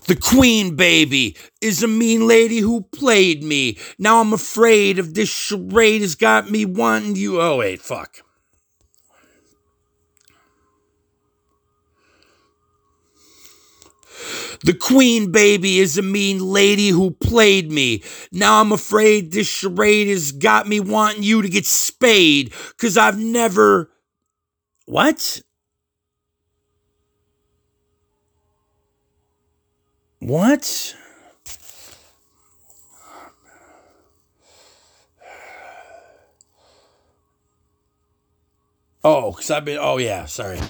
The queen, baby, is a mean lady who played me. Now I'm afraid of this charade has got me wanting you. Oh, wait, fuck. The queen, baby, is a mean lady who played me. Now I'm afraid this charade has got me wanting you to get spayed. Cause I've never... What? What? Oh, because I've been... Oh, yeah, sorry.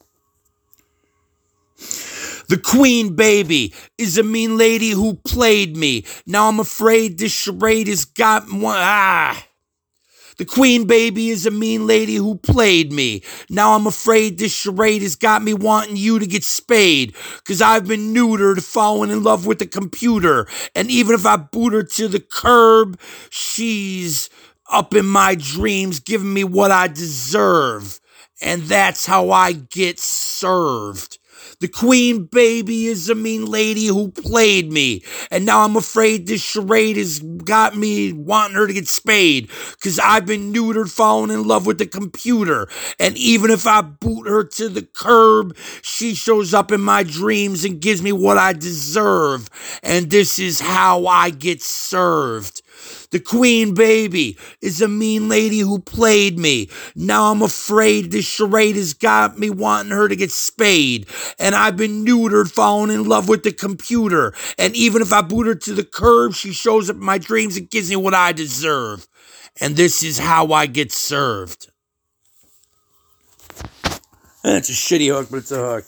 The queen, baby, is a mean lady who played me. Now I'm afraid this charade has got... The queen, baby, is a mean lady who played me. Now I'm afraid this charade has got me wanting you to get spayed. Cause I've been neutered, falling in love with the computer. And even if I boot her to the curb, she's up in my dreams giving me what I deserve. And that's how I get served. The queen, baby, is a mean lady who played me. And now I'm afraid this charade has got me wanting her to get spayed. Cause I've been neutered, falling in love with the computer. And even if I boot her to the curb, she shows up in my dreams and gives me what I deserve. And this is how I get served. The queen, baby, is a mean lady who played me. Now I'm afraid this charade has got me wanting her to get spayed. And I've been neutered, falling in love with the computer. And even if I boot her to the curb, she shows up in my dreams and gives me what I deserve. And this is how I get served. It's a shitty hook, but it's a hook.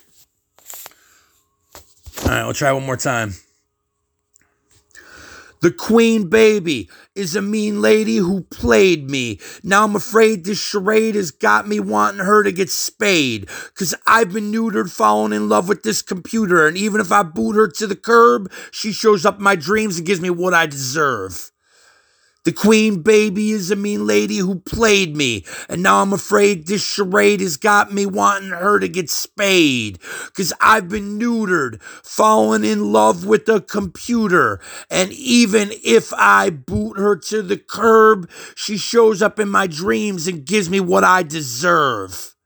All right, we'll try one more time. The queen, baby, is a mean lady who played me. Now I'm afraid this charade has got me wanting her to get spayed. Cause I've been neutered, falling in love with this computer. And even if I boot her to the curb, she shows up in my dreams and gives me what I deserve. The queen, baby, is a mean lady who played me. And now I'm afraid this charade has got me wanting her to get spayed. Cause I've been neutered, falling in love with the computer. And even if I boot her to the curb, she shows up in my dreams and gives me what I deserve.